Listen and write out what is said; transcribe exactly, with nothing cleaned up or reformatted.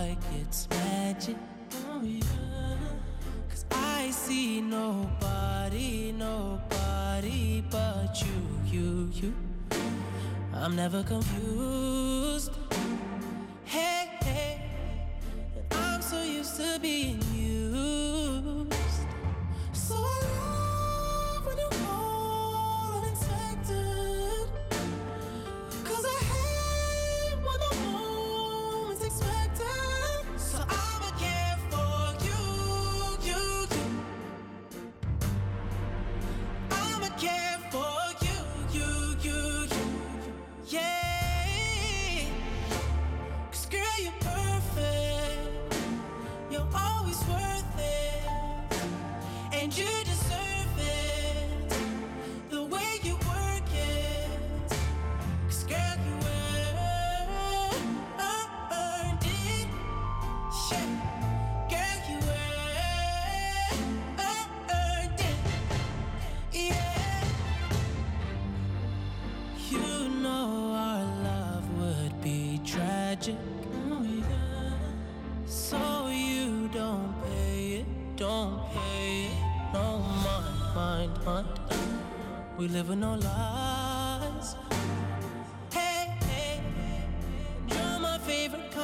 like it's magic. Oh yeah. Cause I see nobody, nobody but you, you, you. I'm never confused. Hey, hey. And I'm so used to being used. So I love when you call unexpected. Cause I hate when the moment's expected. So I'ma care for you, you, you. I'ma care for you, you, you, you. Yeah. Cause girl, you're perfect. You're always worth it. And you deserve it. The way you work it. Cause girl, you earned it. Yeah. Girl, you earned it. Yeah. You know our love would be tragic. Oh yeah. So you don't pay it, don't pay it. No mind, mind, mind. We live in no lie.